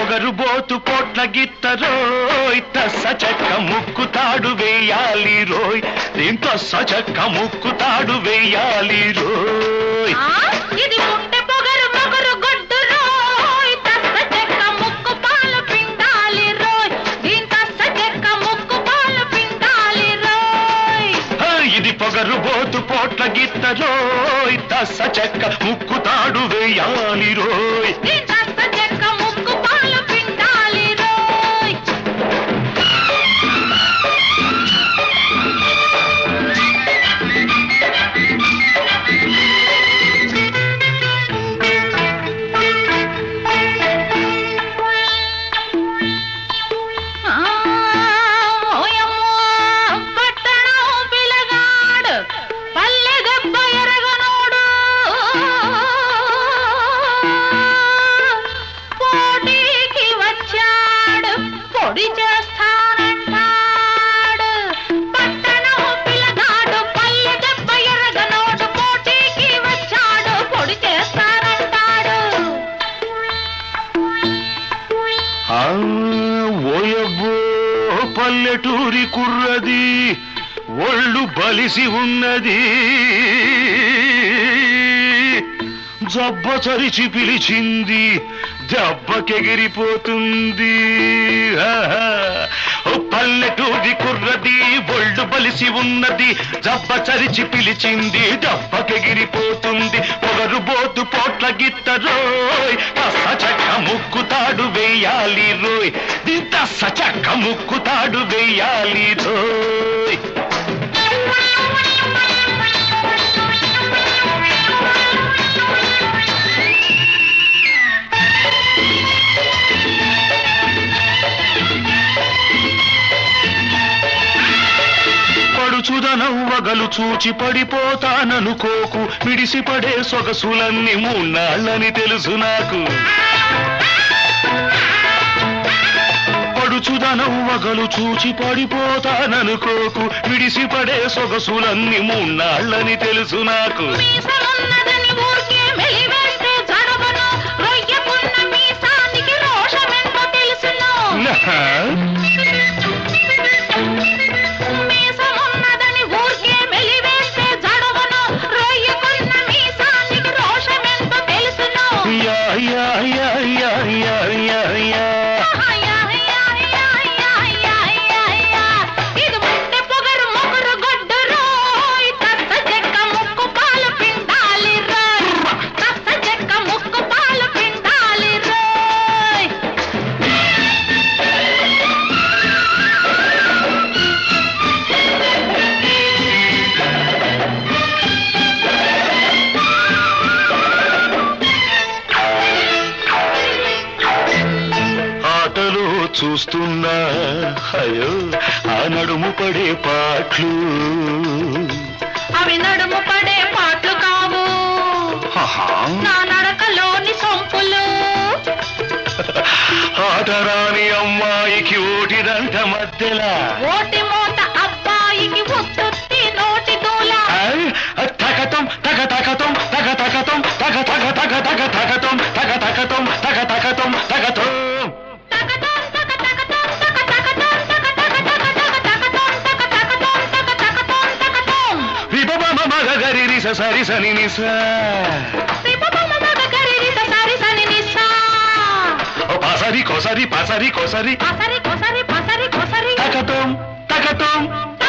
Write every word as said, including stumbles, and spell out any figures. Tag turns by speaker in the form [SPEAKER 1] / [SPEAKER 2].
[SPEAKER 1] పొగరుబోతు పోట్ల గిత్తరోయ్ తస్స చెక్క ముక్కుతాడు వేయాలి రోయ్ దీంతో సచక్క ముక్కుతాడు వేయాలి రోయ్
[SPEAKER 2] ఇది ఉంటే పొగరు పొగరు గొడ్డు రోయ్ తస్స చెక్క ముక్కు పాలు పిండాలి రోయ్ దీంతో సచక్క ముక్కు పాలు పిండాలి రోయ్
[SPEAKER 1] ఇది పొగరుబోతు పోట్ల గిత్తరోయ్ తస్స చెక్క ముక్కుతాడు వేయాలి రోయ్ ఓయబ్బో పల్లెటూరి కుర్రది ఒళ్ళు బలిసి ఉన్నది జబ్బ చరిచి పిలిచింది దెబ్బకెగిరిపోతుంది పల్లెటూరి కుర్రది ఒళ్ళు బలిసి ఉన్నది జబ్బ చరిచి పిలిచింది దెబ్బకెగిరిపోతుంది పొగరుబోతు పోట్ల గిత్తరోయ్ తస్స చెక్క ముక్కుతాడు వేయాలి రోయ్ తస్స చెక్క ముక్కుతాడు వేయాలి రోయ్ పడుచుదనవ్వగలు చూచి పడిపోతాననుకోకు మిడిసిపడే సొగసులన్నీ మూన్నాళ్ళని తెలుసు నాకు పడుచుదనవ్వగలు చూచి పడిపోతాననుకోకు మిడిసిపడే సొగసులన్నీ మూన్నాళ్ళని తెలుసు నాకు చూస్తున్నా అయ్యో ఆ నడుము పడే పాటలు
[SPEAKER 2] అవి నడుము పడే పాటలు కావు నా నడకలోని సొంపులు
[SPEAKER 1] ఆటరాని అమ్మాయికి ఓటిదంట మధ్యలా
[SPEAKER 2] ఓటి మోత అబ్బాయికి ఉత్తుత్తి నోటి దూల
[SPEAKER 1] తగతం తగ తగతం తగ తగతం తగ తగ తగ తగ తగతం తగ తగతం తగ తగతం తగతం సరి సని నిసా పాసరి కోసరి పాసరి కోసరి
[SPEAKER 2] పాసరి కోసరి పాసరి కోసరి
[SPEAKER 1] తగతం తగతం